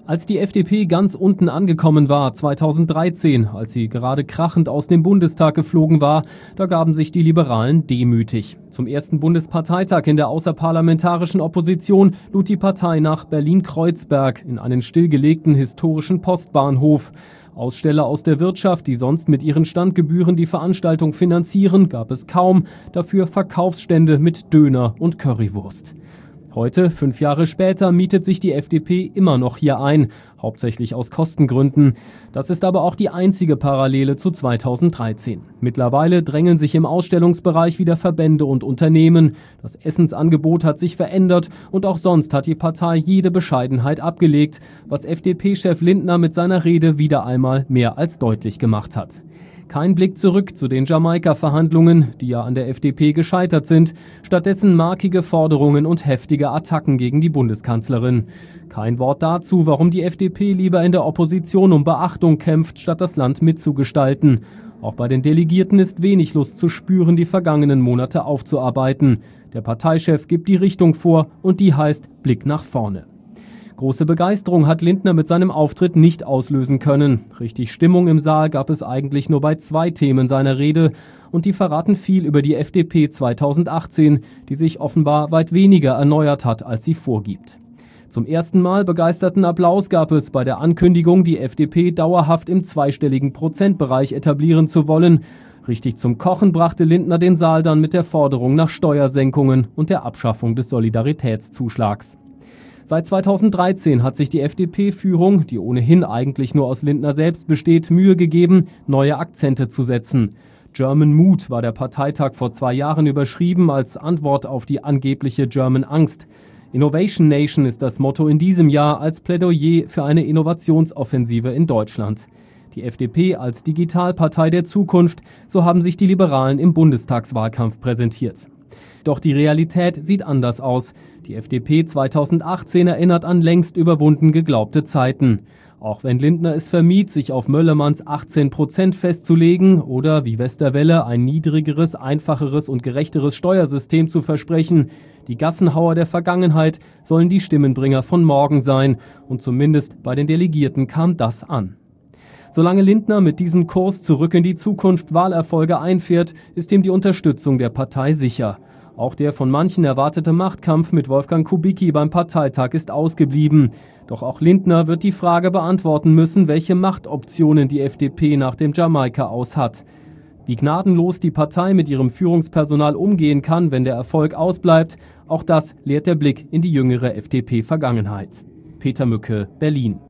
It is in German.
Als die FDP ganz unten angekommen war, 2013, als sie gerade krachend aus dem Bundestag geflogen war, da gaben sich die Liberalen demütig. Zum ersten Bundesparteitag in der außerparlamentarischen Opposition lud die Partei nach Berlin-Kreuzberg in einen stillgelegten historischen Postbahnhof. Aussteller aus der Wirtschaft, die sonst mit ihren Standgebühren die Veranstaltung finanzieren, gab es kaum, dafür Verkaufsstände mit Döner und Currywurst. Heute, 5 Jahre später, mietet sich die FDP immer noch hier ein, hauptsächlich aus Kostengründen. Das ist aber auch die einzige Parallele zu 2013. Mittlerweile drängeln sich im Ausstellungsbereich wieder Verbände und Unternehmen. Das Essensangebot hat sich verändert und auch sonst hat die Partei jede Bescheidenheit abgelegt, was FDP-Chef Lindner mit seiner Rede wieder einmal mehr als deutlich gemacht hat. Kein Blick zurück zu den Jamaika-Verhandlungen, die ja an der FDP gescheitert sind. Stattdessen markige Forderungen und heftige Attacken gegen die Bundeskanzlerin. Kein Wort dazu, warum die FDP lieber in der Opposition um Beachtung kämpft, statt das Land mitzugestalten. Auch bei den Delegierten ist wenig Lust zu spüren, die vergangenen Monate aufzuarbeiten. Der Parteichef gibt die Richtung vor und die heißt Blick nach vorne. Große Begeisterung hat Lindner mit seinem Auftritt nicht auslösen können. Richtig Stimmung im Saal gab es eigentlich nur bei 2 Themen seiner Rede und die verraten viel über die FDP 2018, die sich offenbar weit weniger erneuert hat, als sie vorgibt. Zum ersten Mal begeisterten Applaus gab es bei der Ankündigung, die FDP dauerhaft im zweistelligen Prozentbereich etablieren zu wollen. Richtig zum Kochen brachte Lindner den Saal dann mit der Forderung nach Steuersenkungen und der Abschaffung des Solidaritätszuschlags. Seit 2013 hat sich die FDP-Führung, die ohnehin eigentlich nur aus Lindner selbst besteht, Mühe gegeben, neue Akzente zu setzen. German Mood war der Parteitag vor 2 Jahren überschrieben als Antwort auf die angebliche German Angst. Innovation Nation ist das Motto in diesem Jahr als Plädoyer für eine Innovationsoffensive in Deutschland. Die FDP als Digitalpartei der Zukunft, so haben sich die Liberalen im Bundestagswahlkampf präsentiert. Doch die Realität sieht anders aus. Die FDP 2018 erinnert an längst überwunden geglaubte Zeiten. Auch wenn Lindner es vermied, sich auf Möllermanns 18% festzulegen oder wie Westerwelle ein niedrigeres, einfacheres und gerechteres Steuersystem zu versprechen, die Gassenhauer der Vergangenheit sollen die Stimmenbringer von morgen sein. Und zumindest bei den Delegierten kam das an. Solange Lindner mit diesem Kurs zurück in die Zukunft Wahlerfolge einfährt, ist ihm die Unterstützung der Partei sicher. Auch der von manchen erwartete Machtkampf mit Wolfgang Kubicki beim Parteitag ist ausgeblieben. Doch auch Lindner wird die Frage beantworten müssen, welche Machtoptionen die FDP nach dem Jamaika aus hat. Wie gnadenlos die Partei mit ihrem Führungspersonal umgehen kann, wenn der Erfolg ausbleibt, auch das lehrt der Blick in die jüngere FDP-Vergangenheit. Peter Mücke, Berlin.